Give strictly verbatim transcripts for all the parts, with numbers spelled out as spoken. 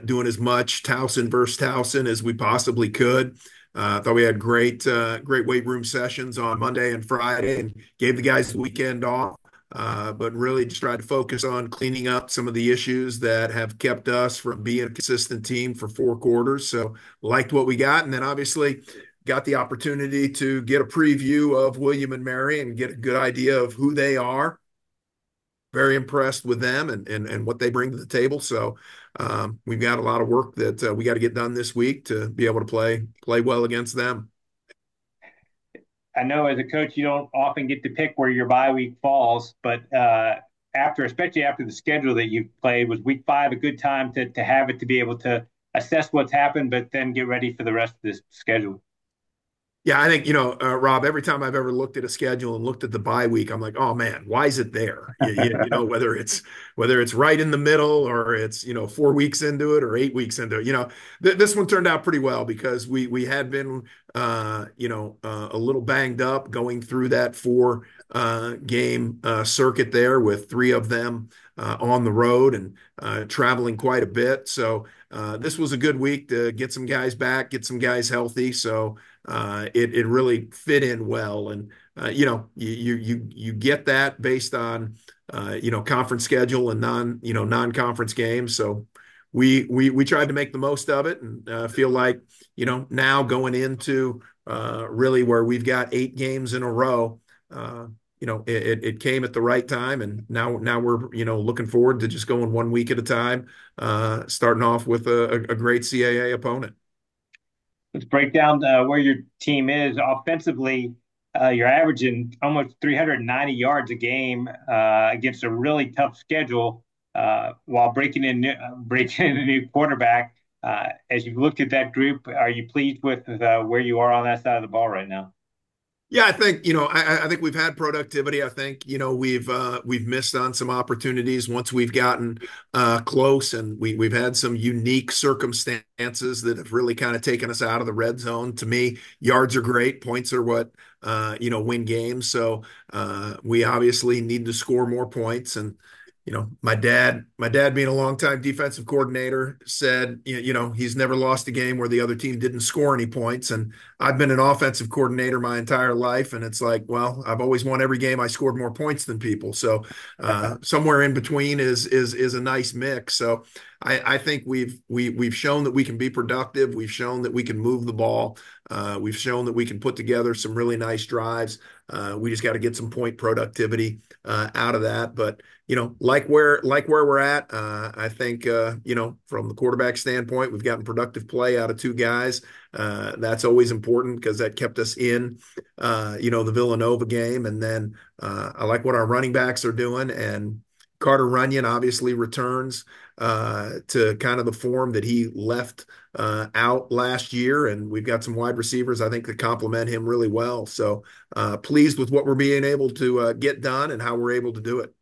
doing as much Towson versus Towson as we possibly could. Uh, I thought we had great, uh, great weight room sessions on Monday and Friday, and gave the guys the weekend off. Uh, but really just tried to focus on cleaning up some of the issues that have kept us from being a consistent team for four quarters. So liked what we got, and then obviously got the opportunity to get a preview of William and Mary and get a good idea of who they are. Very impressed with them and and, and what they bring to the table. So um, we've got a lot of work that uh, we got to get done this week to be able to play play well against them. I know as a coach, you don't often get to pick where your bye week falls, but uh, after, especially after the schedule that you've played, was week five a good time to to have it to be able to assess what's happened, but then get ready for the rest of this schedule? Yeah, I think, you know, uh, Rob, every time I've ever looked at a schedule and looked at the bye week, I'm like, oh man, why is it there? You, you, you know, whether it's whether it's right in the middle or it's, you know, four weeks into it or eight weeks into it, you know, th this one turned out pretty well because we we had been, uh, you know, uh, a little banged up going through that four uh, game uh, circuit there with three of them uh, on the road and uh, traveling quite a bit. So uh, this was a good week to get some guys back, get some guys healthy. So uh, it it really fit in well, and uh, you know you you you get that based on uh, you know conference schedule and non you know non-conference games. So we we we tried to make the most of it, and uh, feel like you know now going into uh, really where we've got eight games in a row. Uh, you know it, it came at the right time, and now now we're you know looking forward to just going one week at a time, uh, starting off with a, a great C A A opponent. Let's break down uh, where your team is offensively. Uh, you're averaging almost three hundred ninety yards a game uh, against a really tough schedule, uh, while breaking in new, uh, breaking in a new quarterback. Uh, as you've looked at that group, are you pleased with uh, where you are on that side of the ball right now? Yeah, I think, you know, I, I think we've had productivity. I think, you know, we've uh, we've missed on some opportunities once we've gotten uh, close, and we we've had some unique circumstances that have really kind of taken us out of the red zone. To me, yards are great, points are what uh, you know win games. So uh, we obviously need to score more points, and you know, my dad, my dad being a longtime defensive coordinator said, you you know, he's never lost a game where the other team didn't score any points. And I've been an offensive coordinator my entire life, and it's like, well, I've always won every game I scored more points than people. So uh, somewhere in between is is is a nice mix. So I, I think we've we we've shown that we can be productive. We've shown that we can move the ball. Uh, we've shown that we can put together some really nice drives. Uh, we just got to get some point productivity uh, out of that. But you know, like where like where we're at, uh, I think uh, you know, from the quarterback standpoint, we've gotten productive play out of two guys. Uh, that's always important because that kept us in, uh, you know, the Villanova game. And then uh, I like what our running backs are doing. And Carter Runyon obviously returns uh, to kind of the form that he left uh, out last year. And we've got some wide receivers, I think, that complement him really well. So uh, pleased with what we're being able to uh, get done and how we're able to do it.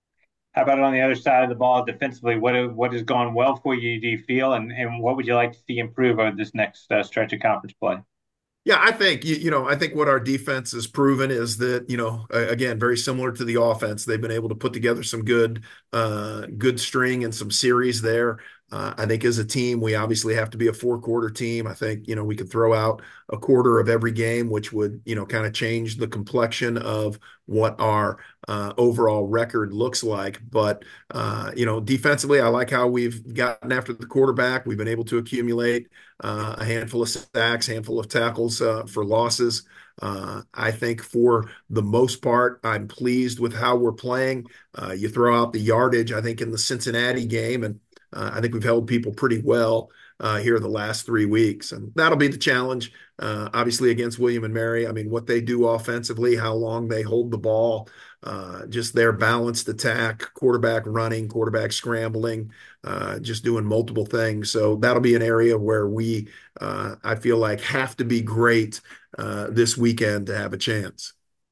How about on the other side of the ball defensively? What what has gone well for you? Do you feel, and and what would you like to see improve over this next uh, stretch of conference play? Yeah, I think you, you know, I think what our defense has proven is that, you know, again, very similar to the offense, they've been able to put together some good uh good string and some series there. Uh, I think as a team, we obviously have to be a four quarter team. I think, you know, we could throw out a quarter of every game, which would, you know, kind of change the complexion of what our uh, overall record looks like. But, uh, you know, defensively, I like how we've gotten after the quarterback. We've been able to accumulate uh, a handful of sacks, handful of tackles uh, for losses. Uh, I think for the most part, I'm pleased with how we're playing. Uh, you throw out the yardage, I think, in the Cincinnati game, and uh, I think we've held people pretty well uh, here the last three weeks. And that'll be the challenge, uh, obviously, against William and Mary. I mean, what they do offensively, how long they hold the ball, uh, just their balanced attack, quarterback running, quarterback scrambling, uh, just doing multiple things. So that'll be an area where we, uh, I feel like, have to be great uh, this weekend to have a chance.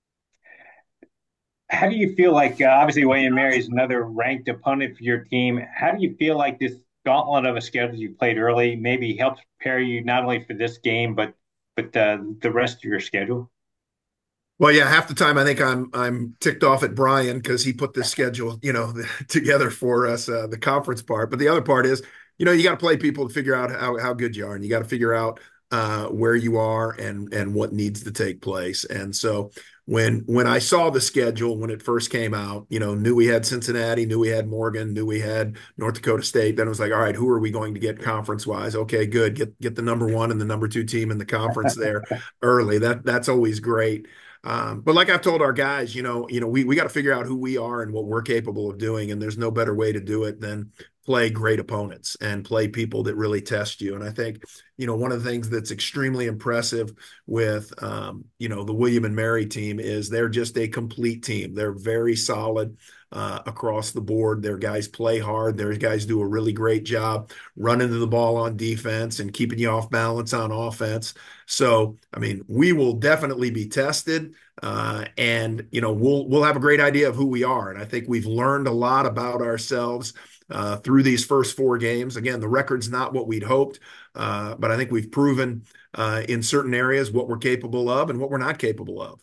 How do you feel like, uh, obviously, William Mary is another ranked opponent for your team? How do you feel like this gauntlet of a schedule you played early maybe helps prepare you not only for this game, but but uh, the rest of your schedule? Well, yeah, half the time I think I'm I'm ticked off at Brian because he put this schedule, you know, together for us, uh, the conference part. But the other part is you know, you got to play people to figure out how, how good you are, and you got to figure out uh, where you are and and what needs to take place. And so when when I saw the schedule when it first came out, you know, knew we had Cincinnati, knew we had Morgan, knew we had North Dakota State. Then it was like, all right, who are we going to get conference wise? Okay, good. Get get the number one and the number two team in the conference there early. That that's always great. Um, but like I've told our guys, you know, you know, we we got to figure out who we are and what we're capable of doing, and there's no better way to do it than play great opponents and play people that really test you. And I think, you know, one of the things that's extremely impressive with, um, you know, the William and Mary team is they're just a complete team. They're very solid uh, across the board. Their guys play hard. Their guys do a really great job running to the ball on defense and keeping you off balance on offense. So, I mean, we will definitely be tested. Uh, and you know we'll we'll have a great idea of who we are, and I think we've learned a lot about ourselves uh, through these first four games. Again, the record's not what we'd hoped, uh, but I think we've proven uh, in certain areas what we're capable of and what we're not capable of.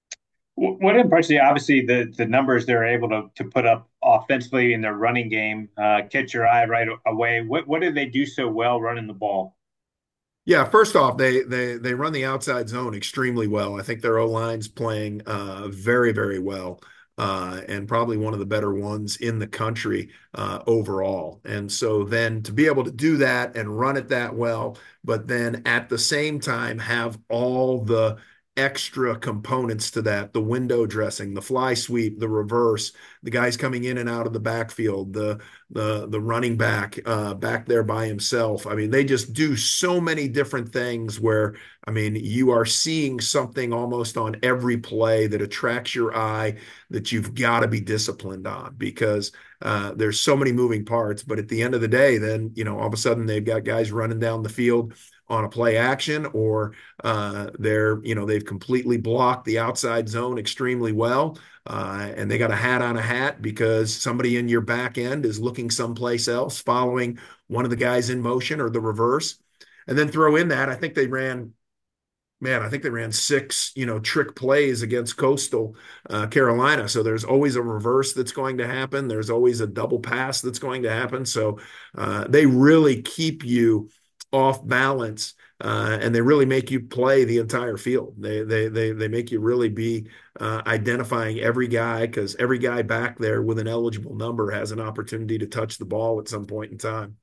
What impresses you? Obviously, the the numbers they're able to to put up offensively in their running game uh, catch your eye right away. What what do they do so well running the ball? Yeah, first off, they they they run the outside zone extremely well. I think their O line's playing uh, very very well, uh, and probably one of the better ones in the country uh, overall. And so then to be able to do that and run it that well, but then at the same time have all the extra components to that, the window dressing, the fly sweep, the reverse, the guys coming in and out of the backfield, the the the running back uh, back there by himself. I mean, they just do so many different things where, I mean, you are seeing something almost on every play that attracts your eye that you've got to be disciplined on because uh, there's so many moving parts. But at the end of the day, then, you know, all of a sudden they've got guys running down the field on a play action, or uh, they're, you know, they've completely blocked the outside zone extremely well. Uh, and they got a hat on a hat because somebody in your back end is looking someplace else, following one of the guys in motion or the reverse. And then throw in that, I think they ran, man, I think they ran six, you know, trick plays against Coastal uh, Carolina. So there's always a reverse that's going to happen. There's always a double pass that's going to happen. So uh, they really keep you off balance, uh, and they really make you play the entire field. They they they they make you really be uh, identifying every guy because every guy back there with an eligible number has an opportunity to touch the ball at some point in time.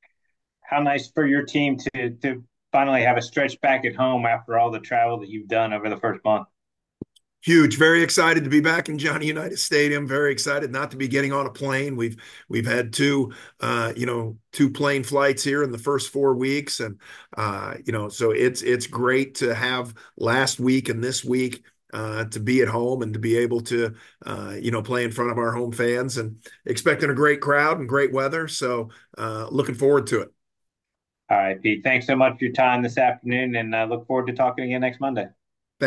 How nice for your team to to finally have a stretch back at home after all the travel that you've done over the first month. Huge. Very excited to be back in Johnny Unitas Stadium. Very excited not to be getting on a plane. We've we've had two, uh, you know, two plane flights here in the first four weeks, and uh, you know, so it's it's great to have last week and this week uh, to be at home and to be able to, uh, you know, play in front of our home fans and expecting a great crowd and great weather. So uh, looking forward to it. All right, Pete. Thanks so much for your time this afternoon, and I look forward to talking again next Monday.